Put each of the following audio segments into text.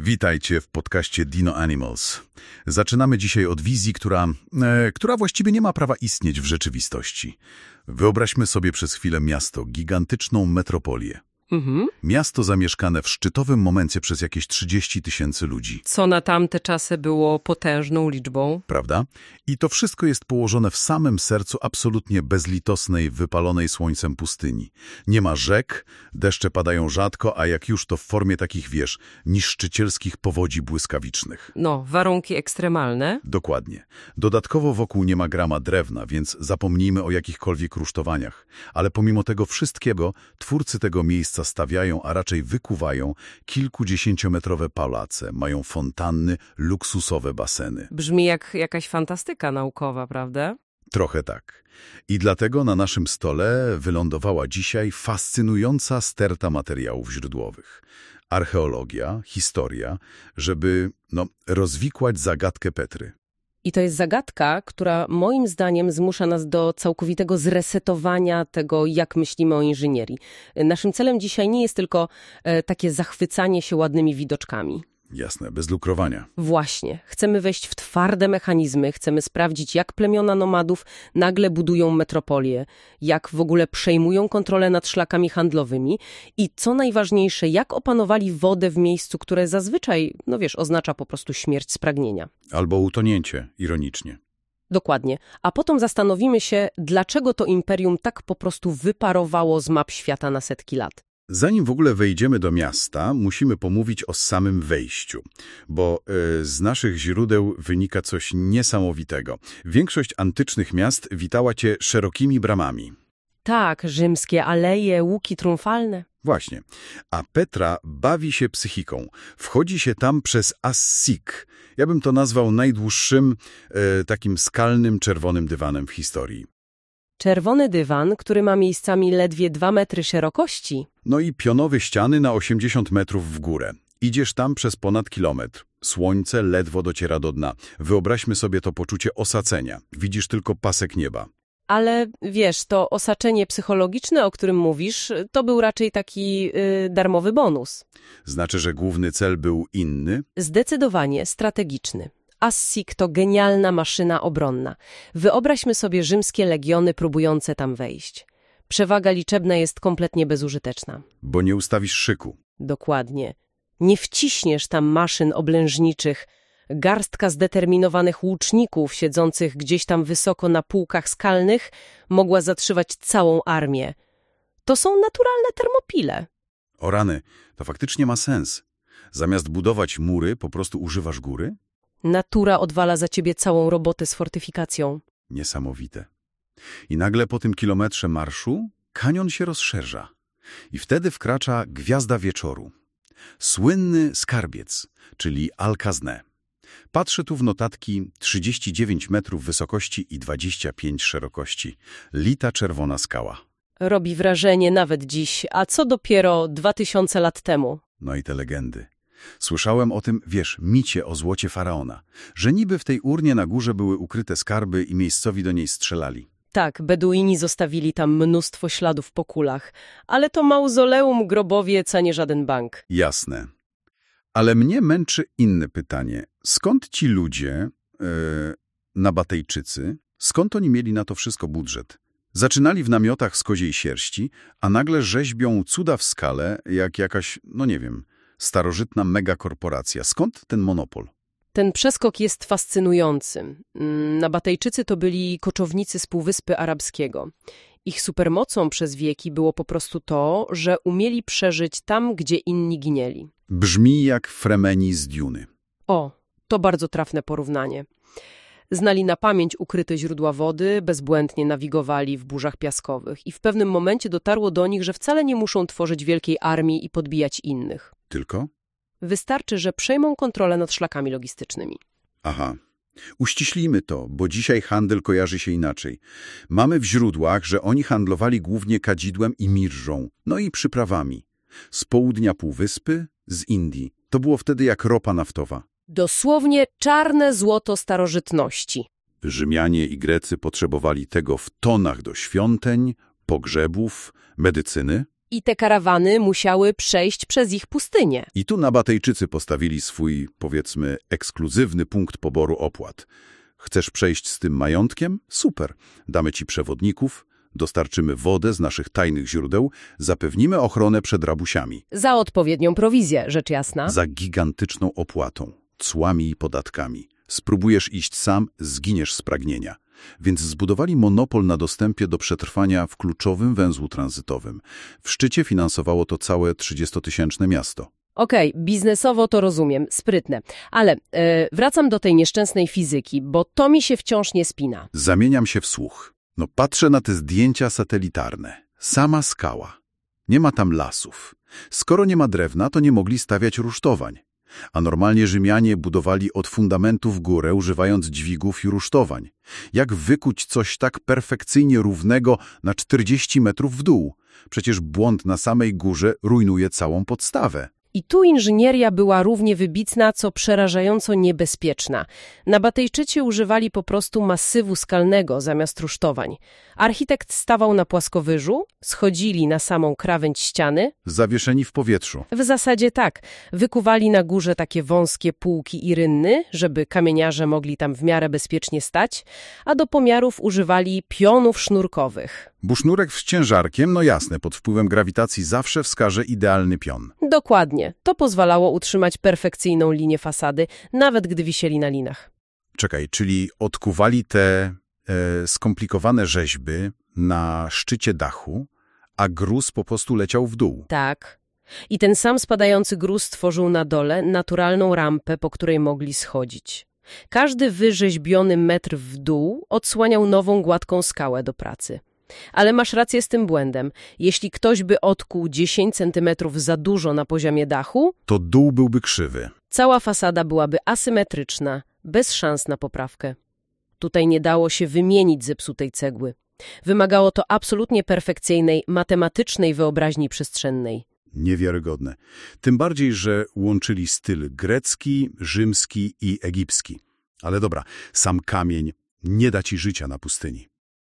Witajcie w podcaście Dino Animals. Zaczynamy dzisiaj od wizji, która właściwie nie ma prawa istnieć w rzeczywistości. Wyobraźmy sobie przez chwilę miasto, gigantyczną metropolię. Miasto zamieszkane w szczytowym momencie przez jakieś 30 000 ludzi. Co na tamte czasy było potężną liczbą. Prawda? I to wszystko jest położone w samym sercu absolutnie bezlitosnej, wypalonej słońcem pustyni. Nie ma rzek, deszcze padają rzadko, a jak już to w formie takich, niszczycielskich powodzi błyskawicznych. No, warunki ekstremalne. Dokładnie. Dodatkowo wokół nie ma grama drewna, więc zapomnijmy o jakichkolwiek rusztowaniach. Ale pomimo tego wszystkiego, twórcy tego miejsca stawiają, a raczej wykuwają kilkudziesięciometrowe pałace, mają fontanny, luksusowe baseny. Brzmi jak jakaś fantastyka naukowa, prawda? Trochę tak. I dlatego na naszym stole wylądowała dzisiaj fascynująca sterta materiałów źródłowych. Archeologia, historia, żeby rozwikłać zagadkę Petry. I to jest zagadka, która moim zdaniem zmusza nas do całkowitego zresetowania tego, jak myślimy o inżynierii. Naszym celem dzisiaj nie jest tylko takie zachwycanie się ładnymi widoczkami. Jasne, bez lukrowania. Właśnie. Chcemy wejść w twarde mechanizmy, chcemy sprawdzić, jak plemiona nomadów nagle budują metropolię, jak w ogóle przejmują kontrolę nad szlakami handlowymi i co najważniejsze, jak opanowali wodę w miejscu, które zazwyczaj, oznacza po prostu śmierć z pragnienia. Albo utonięcie, ironicznie. Dokładnie. A potem zastanowimy się, dlaczego to imperium tak po prostu wyparowało z map świata na setki lat. Zanim w ogóle wejdziemy do miasta, musimy pomówić o samym wejściu, bo z naszych źródeł wynika coś niesamowitego. Większość antycznych miast witała cię szerokimi bramami. Tak, rzymskie aleje, łuki triumfalne. Właśnie. A Petra bawi się psychiką. Wchodzi się tam przez As-Sik. Ja bym to nazwał najdłuższym, takim skalnym, czerwonym dywanem w historii. Czerwony dywan, który ma miejscami ledwie 2 metry szerokości. No i pionowe ściany na 80 metrów w górę. Idziesz tam przez ponad kilometr. Słońce ledwo dociera do dna. Wyobraźmy sobie to poczucie osacenia. Widzisz tylko pasek nieba. Ale to osaczenie psychologiczne, o którym mówisz, to był raczej taki darmowy bonus. Znaczy, że główny cel był inny? Zdecydowanie strategiczny. As-Sik to genialna maszyna obronna. Wyobraźmy sobie rzymskie legiony próbujące tam wejść. Przewaga liczebna jest kompletnie bezużyteczna. Bo nie ustawisz szyku. Dokładnie. Nie wciśniesz tam maszyn oblężniczych. Garstka zdeterminowanych łuczników siedzących gdzieś tam wysoko na półkach skalnych mogła zatrzymać całą armię. To są naturalne termopile. O rany, to faktycznie ma sens. Zamiast budować mury, po prostu używasz góry? Natura odwala za ciebie całą robotę z fortyfikacją. Niesamowite. I nagle po tym kilometrze marszu kanion się rozszerza. I wtedy wkracza gwiazda wieczoru. Słynny skarbiec, czyli Al-Kazne. Patrzę tu w notatki: 39 metrów wysokości i 25 szerokości. Lita czerwona skała. Robi wrażenie nawet dziś, a co dopiero 2000 lat temu. No i te legendy. Słyszałem o tym, micie o złocie faraona, że niby w tej urnie na górze były ukryte skarby i miejscowi do niej strzelali. Tak, Beduini zostawili tam mnóstwo śladów po kulach, ale to mauzoleum, grobowiec, a nie żaden bank. Jasne. Ale mnie męczy inne pytanie. Skąd ci ludzie, Nabatejczycy, skąd oni mieli na to wszystko budżet? Zaczynali w namiotach z koziej sierści, a nagle rzeźbią cuda w skale, jak jakaś, starożytna megakorporacja. Skąd ten monopol? Ten przeskok jest fascynujący. Nabatejczycy to byli koczownicy z Półwyspy Arabskiego. Ich supermocą przez wieki było po prostu to, że umieli przeżyć tam, gdzie inni ginęli. Brzmi jak Fremeni z Duny. O, to bardzo trafne porównanie. Znali na pamięć ukryte źródła wody, bezbłędnie nawigowali w burzach piaskowych i w pewnym momencie dotarło do nich, że wcale nie muszą tworzyć wielkiej armii i podbijać innych. Tylko? Wystarczy, że przejmą kontrolę nad szlakami logistycznymi. Aha. Uściślimy to, bo dzisiaj handel kojarzy się inaczej. Mamy w źródłach, że oni handlowali głównie kadzidłem i mirżą, no i przyprawami. Z południa Półwyspy, z Indii. To było wtedy jak ropa naftowa. Dosłownie czarne złoto starożytności. Rzymianie i Grecy potrzebowali tego w tonach do świątyń, pogrzebów, medycyny. I te karawany musiały przejść przez ich pustynię. I tu Nabatejczycy postawili swój, powiedzmy, ekskluzywny punkt poboru opłat. Chcesz przejść z tym majątkiem? Super. Damy ci przewodników, dostarczymy wodę z naszych tajnych źródeł, zapewnimy ochronę przed rabusiami. Za odpowiednią prowizję, rzecz jasna. Za gigantyczną opłatą, cłami i podatkami. Spróbujesz iść sam, zginiesz z pragnienia. Więc zbudowali monopol na dostępie do przetrwania w kluczowym węzłu tranzytowym. W szczycie finansowało to całe 30-tysięczne miasto. Okej, biznesowo to rozumiem, sprytne. Ale wracam do tej nieszczęsnej fizyki, bo to mi się wciąż nie spina. Zamieniam się w słuch. No patrzę na te zdjęcia satelitarne. Sama skała. Nie ma tam lasów. Skoro nie ma drewna, to nie mogli stawiać rusztowań. A normalnie Rzymianie budowali od fundamentu w górę, używając dźwigów i rusztowań. Jak wykuć coś tak perfekcyjnie równego na 40 metrów w dół? Przecież błąd na samej górze rujnuje całą podstawę. I tu inżynieria była równie wybitna, co przerażająco niebezpieczna. Nabatejczycy używali po prostu masywu skalnego zamiast rusztowań. Architekt stawał na płaskowyżu, schodzili na samą krawędź ściany. Zawieszeni w powietrzu. W zasadzie tak. Wykuwali na górze takie wąskie półki i rynny, żeby kamieniarze mogli tam w miarę bezpiecznie stać, a do pomiarów używali pionów sznurkowych. Bo sznurek z ciężarkiem, no jasne, pod wpływem grawitacji zawsze wskaże idealny pion. Dokładnie. To pozwalało utrzymać perfekcyjną linię fasady, nawet gdy wisieli na linach. Czekaj, czyli odkuwali te skomplikowane rzeźby na szczycie dachu, a gruz po prostu leciał w dół. Tak. I ten sam spadający gruz tworzył na dole naturalną rampę, po której mogli schodzić. Każdy wyrzeźbiony metr w dół odsłaniał nową, gładką skałę do pracy. Ale masz rację z tym błędem. Jeśli ktoś by odkuł 10 centymetrów za dużo na poziomie dachu, to dół byłby krzywy. Cała fasada byłaby asymetryczna, bez szans na poprawkę. Tutaj nie dało się wymienić zepsutej cegły. Wymagało to absolutnie perfekcyjnej, matematycznej wyobraźni przestrzennej. Niewiarygodne. Tym bardziej, że łączyli styl grecki, rzymski i egipski. Ale dobra, sam kamień nie da ci życia na pustyni.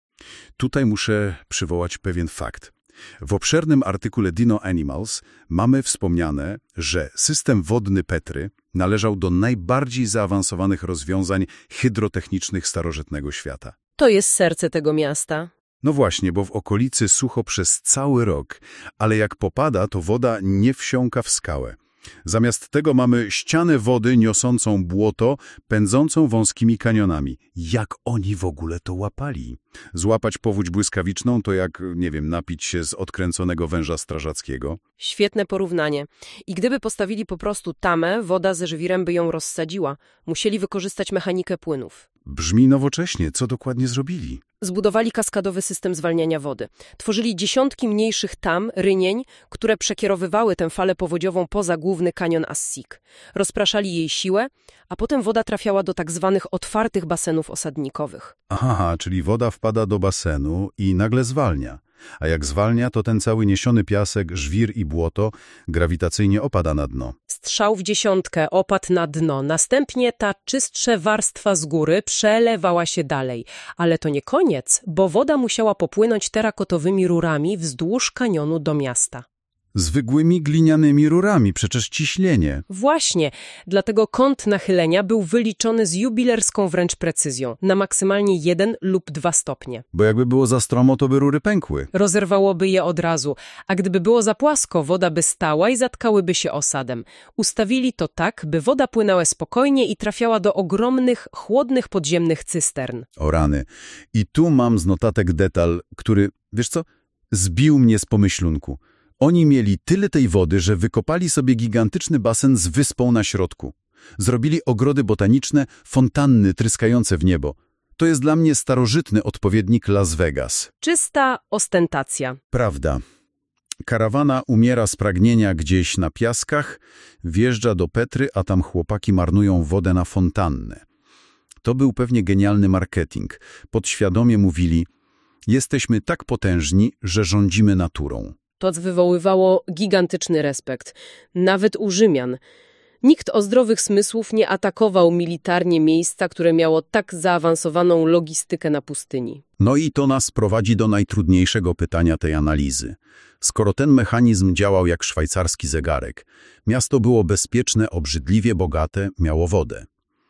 Tutaj muszę przywołać pewien fakt. W obszernym artykule Dino Animals mamy wspomniane, że system wodny Petry należał do najbardziej zaawansowanych rozwiązań hydrotechnicznych starożytnego świata. To jest serce tego miasta. No właśnie, bo w okolicy sucho przez cały rok, ale jak popada, to woda nie wsiąka w skałę. Zamiast tego mamy ścianę wody niosącą błoto, pędzącą wąskimi kanionami. Jak oni w ogóle to łapali? Złapać powódź błyskawiczną to jak, nie wiem, napić się z odkręconego węża strażackiego. Świetne porównanie. I gdyby postawili po prostu tamę, woda ze żwirem by ją rozsadziła. Musieli wykorzystać mechanikę płynów. Brzmi nowocześnie. Co dokładnie zrobili? Zbudowali kaskadowy system zwalniania wody. Tworzyli dziesiątki mniejszych tam, rynień, które przekierowywały tę falę powodziową poza główny kanion Assik. Rozpraszali jej siłę, a potem woda trafiała do tak zwanych otwartych basenów osadnikowych. Aha, czyli woda wpada do basenu i nagle zwalnia. A jak zwalnia, to ten cały niesiony piasek, żwir i błoto grawitacyjnie opada na dno. Strzał w dziesiątkę, opad na dno. Następnie ta czystsza warstwa z góry przelewała się dalej. Ale to nie koniec, bo woda musiała popłynąć terakotowymi rurami wzdłuż kanionu do miasta. Zwykłymi glinianymi rurami, przecież ciśnienie. Właśnie, dlatego kąt nachylenia był wyliczony z jubilerską wręcz precyzją, na maksymalnie 1 lub 2 stopnie. Bo jakby było za stromo, to by rury pękły. Rozerwałoby je od razu, a gdyby było za płasko, woda by stała i zatkałyby się osadem. Ustawili to tak, by woda płynęła spokojnie i trafiała do ogromnych, chłodnych podziemnych cystern. O rany. I tu mam z notatek detal, który, wiesz co, zbił mnie z pomyślunku. Oni mieli tyle tej wody, że wykopali sobie gigantyczny basen z wyspą na środku. Zrobili ogrody botaniczne, fontanny tryskające w niebo. To jest dla mnie starożytny odpowiednik Las Vegas. Czysta ostentacja. Prawda. Karawana umiera z pragnienia gdzieś na piaskach, wjeżdża do Petry, a tam chłopaki marnują wodę na fontannę. To był pewnie genialny marketing. Podświadomie mówili, jesteśmy tak potężni, że rządzimy naturą. To wywoływało gigantyczny respekt, nawet u Rzymian. Nikt o zdrowych zmysłów nie atakował militarnie miejsca, które miało tak zaawansowaną logistykę na pustyni. No i to nas prowadzi do najtrudniejszego pytania tej analizy. Skoro ten mechanizm działał jak szwajcarski zegarek, miasto było bezpieczne, obrzydliwie bogate, miało wodę.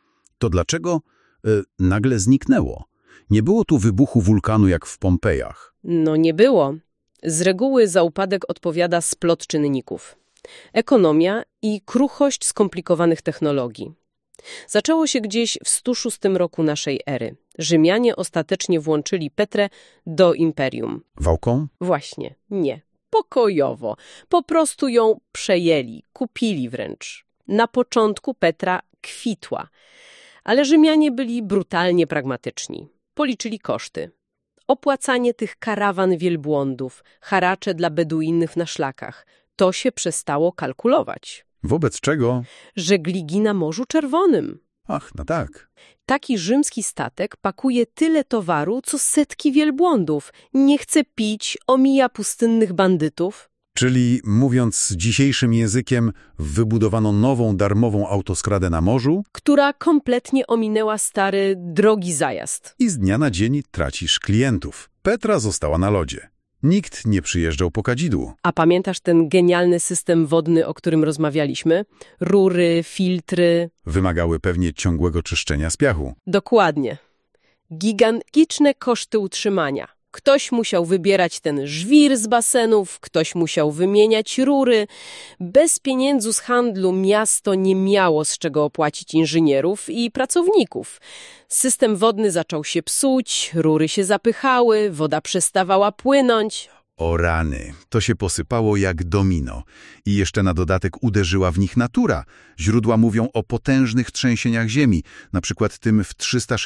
To dlaczego nagle zniknęło? Nie było tu wybuchu wulkanu jak w Pompejach. No nie było. Z reguły za upadek odpowiada splot czynników. Ekonomia i kruchość skomplikowanych technologii. Zaczęło się gdzieś w 106 roku naszej ery. Rzymianie ostatecznie włączyli Petrę do imperium. Wałką? Właśnie, nie. Pokojowo. Po prostu ją przejęli, kupili wręcz. Na początku Petra kwitła, ale Rzymianie byli brutalnie pragmatyczni. Policzyli koszty. Opłacanie tych karawan wielbłądów, haracze dla Beduinów na szlakach. To się przestało kalkulować. Wobec czego? Żegligi na Morzu Czerwonym. Ach, no tak. Taki rzymski statek pakuje tyle towaru, co setki wielbłądów. Nie chce pić, omija pustynnych bandytów. Czyli, mówiąc dzisiejszym językiem, wybudowano nową, darmową autostradę na morzu Która kompletnie ominęła stary, drogi zajazd. i z dnia na dzień tracisz klientów. Petra została na lodzie. Nikt nie przyjeżdżał po kadzidłu. A pamiętasz ten genialny system wodny, o którym rozmawialiśmy? Rury, filtry. Wymagały pewnie ciągłego czyszczenia z piachu. Dokładnie. Gigantyczne koszty utrzymania. Ktoś musiał wybierać ten żwir z basenów, ktoś musiał wymieniać rury. Bez pieniędzy z handlu miasto nie miało z czego opłacić inżynierów i pracowników. System wodny zaczął się psuć, rury się zapychały, woda przestawała płynąć. O rany, to się posypało jak domino. I jeszcze na dodatek uderzyła w nich natura. Źródła mówią o potężnych trzęsieniach ziemi, na przykład tym w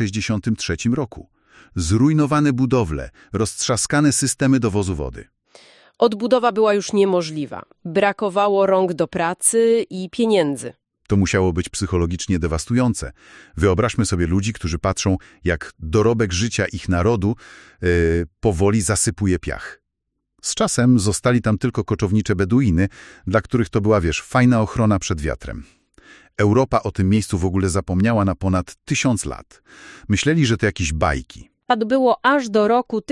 363 roku. Zrujnowane budowle, roztrzaskane systemy dowozu wody. Odbudowa była już niemożliwa. Brakowało rąk do pracy i pieniędzy. To musiało być psychologicznie dewastujące. Wyobraźmy sobie ludzi, którzy patrzą, jak dorobek życia ich narodu powoli zasypuje piach. Z czasem zostali tam tylko koczownicze Beduiny, dla których to była, fajna ochrona przed wiatrem. Europa o tym miejscu w ogóle zapomniała na ponad 1000 lat. Myśleli, że to jakieś bajki. To było aż do roku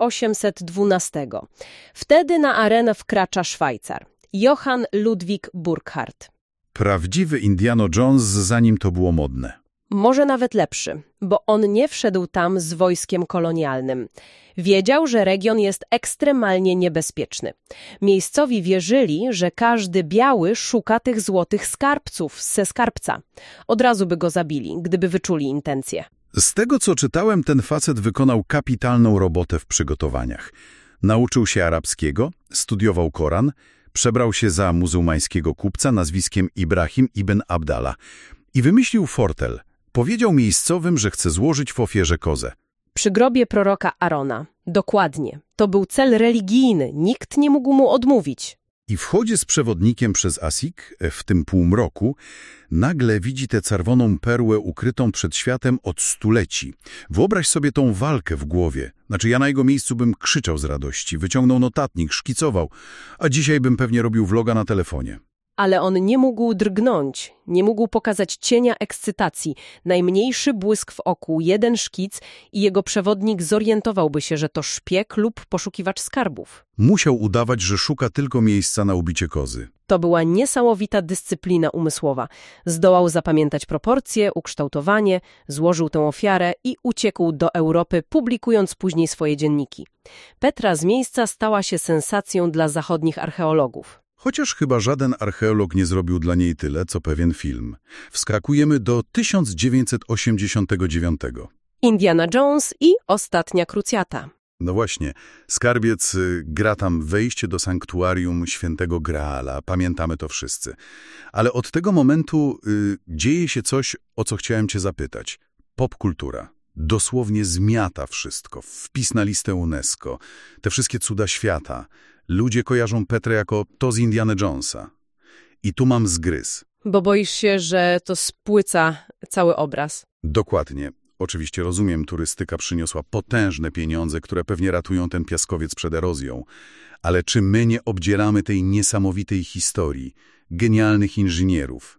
1812. Wtedy na arenę wkracza Szwajcar, Johann Ludwig Burckhardt. Prawdziwy Indiana Jones, zanim to było modne. Może nawet lepszy, bo on nie wszedł tam z wojskiem kolonialnym. Wiedział, że region jest ekstremalnie niebezpieczny. Miejscowi wierzyli, że każdy biały szuka tych złotych skarbców ze skarbca. Od razu by go zabili, gdyby wyczuli intencje. Z tego, co czytałem, ten facet wykonał kapitalną robotę w przygotowaniach. Nauczył się arabskiego, studiował Koran, przebrał się za muzułmańskiego kupca nazwiskiem Ibrahim ibn Abdallah i wymyślił fortel. Powiedział miejscowym, że chce złożyć w ofierze kozę. Przy grobie proroka Arona. Dokładnie. To był cel religijny. Nikt nie mógł mu odmówić. I wchodzi z przewodnikiem przez Asik, w tym półmroku, nagle widzi tę czerwoną perłę ukrytą przed światem od stuleci. Wyobraź sobie tą walkę w głowie. Znaczy ja na jego miejscu bym krzyczał z radości, wyciągnął notatnik, szkicował, a dzisiaj bym pewnie robił vloga na telefonie. Ale on nie mógł drgnąć, nie mógł pokazać cienia ekscytacji. Najmniejszy błysk w oku, jeden szkic i jego przewodnik zorientowałby się, że to szpieg lub poszukiwacz skarbów. Musiał udawać, że szuka tylko miejsca na ubicie kozy. To była niesamowita dyscyplina umysłowa. Zdołał zapamiętać proporcje, ukształtowanie, złożył tę ofiarę i uciekł do Europy, publikując później swoje dzienniki. Petra z miejsca stała się sensacją dla zachodnich archeologów. Chociaż chyba żaden archeolog nie zrobił dla niej tyle, co pewien film. Wskakujemy do 1989. Indiana Jones i Ostatnia krucjata. No właśnie, skarbiec gra tam wejście do sanktuarium Świętego Graala, pamiętamy to wszyscy. Ale od tego momentu dzieje się coś, o co chciałem cię zapytać. Popkultura. Dosłownie zmiata wszystko. Wpis na listę UNESCO. Te wszystkie cuda świata. Ludzie kojarzą Petrę jako to z Indiana Jonesa. I tu mam zgryz. Bo boisz się, że to spłyca cały obraz. Dokładnie. Oczywiście rozumiem, turystyka przyniosła potężne pieniądze, które pewnie ratują ten piaskowiec przed erozją. Ale czy my nie obdzieramy tej niesamowitej historii, genialnych inżynierów?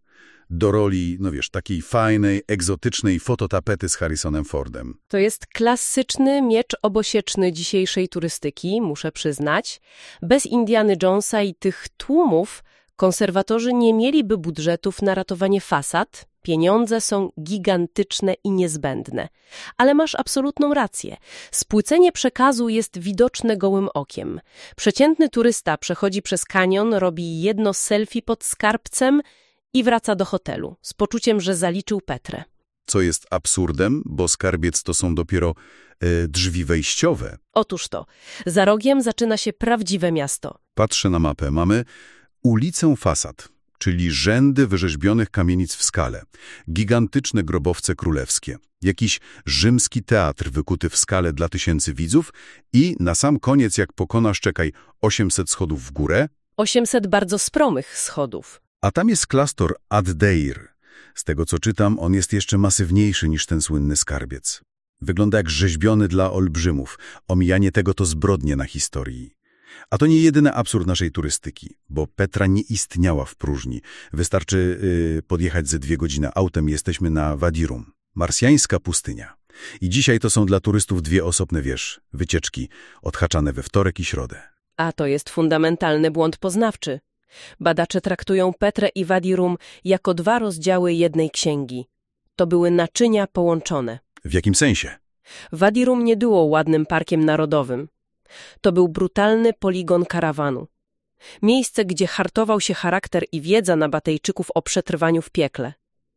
do roli, no wiesz, takiej fajnej, egzotycznej fototapety z Harrisonem Fordem. To jest klasyczny miecz obosieczny dzisiejszej turystyki, muszę przyznać. Bez Indiana Jonesa i tych tłumów konserwatorzy nie mieliby budżetów na ratowanie fasad. Pieniądze są gigantyczne i niezbędne. Ale masz absolutną rację. Spłycenie przekazu jest widoczne gołym okiem. Przeciętny turysta przechodzi przez kanion, robi jedno selfie pod skarbcem i wraca do hotelu z poczuciem, że zaliczył Petrę. Co jest absurdem, bo skarbiec to są dopiero drzwi wejściowe. Otóż to, za rogiem zaczyna się prawdziwe miasto. Patrzę na mapę. Mamy ulicę Fasad, czyli rzędy wyrzeźbionych kamienic w skale, gigantyczne grobowce królewskie, jakiś rzymski teatr wykuty w skale dla tysięcy widzów i na sam koniec, jak pokonasz, czekaj, 800 schodów w górę, 800 bardzo stromych schodów. a tam jest klasztor Ad-Deir. Z tego co czytam, on jest jeszcze masywniejszy niż ten słynny skarbiec. Wygląda jak rzeźbiony dla olbrzymów. Omijanie tego to zbrodnie na historii. A to nie jedyny absurd naszej turystyki, bo Petra nie istniała w próżni. Wystarczy podjechać ze 2 godziny autem i jesteśmy na Wadi Rum. Marsjańska pustynia. I dzisiaj to są dla turystów 2 osobne, wycieczki, odhaczane we wtorek i środę. A to jest fundamentalny błąd poznawczy. Badacze traktują Petrę i Wadi Rum jako 2 rozdziały jednej księgi. To były naczynia połączone. W jakim sensie? Wadi Rum nie było ładnym parkiem narodowym. To był brutalny poligon karawanu. Miejsce, gdzie hartował się charakter i wiedza Nabatejczyków o przetrwaniu w piekle.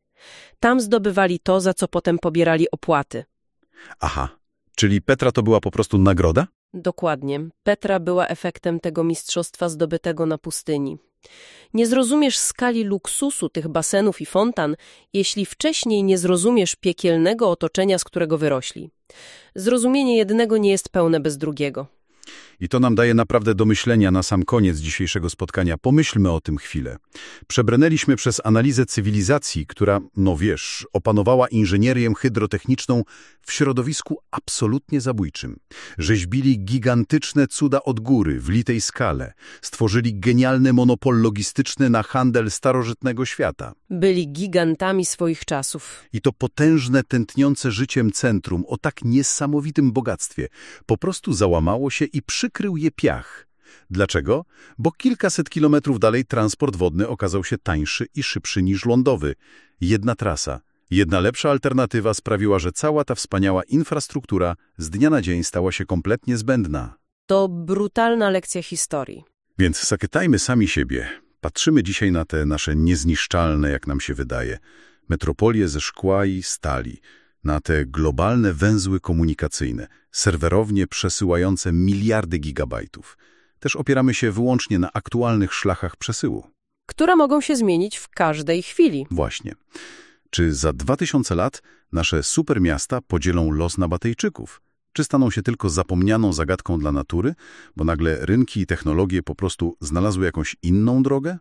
Tam zdobywali to, za co potem pobierali opłaty. Aha, czyli Petra to była po prostu nagroda? Dokładnie. Petra była efektem tego mistrzostwa zdobytego na pustyni. Nie zrozumiesz skali luksusu tych basenów i fontan, jeśli wcześniej nie zrozumiesz piekielnego otoczenia, z którego wyrośli. Zrozumienie jednego nie jest pełne bez drugiego. I to nam daje naprawdę do myślenia na sam koniec dzisiejszego spotkania. Pomyślmy o tym chwilę. Przebrnęliśmy przez analizę cywilizacji, która, opanowała inżynierię hydrotechniczną w środowisku absolutnie zabójczym. Rzeźbili gigantyczne cuda od góry, w litej skale. Stworzyli genialny monopol logistyczny na handel starożytnego świata. Byli gigantami swoich czasów. I to potężne, tętniące życiem centrum o tak niesamowitym bogactwie po prostu załamało się i przykrył je piach. Dlaczego? Bo kilkaset kilometrów dalej transport wodny okazał się tańszy i szybszy niż lądowy. Jedna trasa, jedna lepsza alternatywa sprawiła, że cała ta wspaniała infrastruktura z dnia na dzień stała się kompletnie zbędna. To brutalna lekcja historii. Więc zapytajmy sami siebie. Patrzymy dzisiaj na te nasze niezniszczalne, jak nam się wydaje, metropolie ze szkła i stali, na te globalne węzły komunikacyjne, serwerownie przesyłające miliardy gigabajtów. Też opieramy się wyłącznie na aktualnych szlachach przesyłu. Które mogą się zmienić w każdej chwili. Właśnie. Czy za 2000 lat nasze supermiasta podzielą los Nabatejczyków? Czy staną się tylko zapomnianą zagadką dla natury, bo nagle rynki i technologie po prostu znalazły jakąś inną drogę?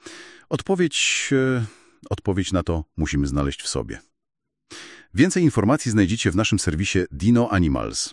Odpowiedź na to musimy znaleźć w sobie. Więcej informacji znajdziecie w naszym serwisie Dino Animals.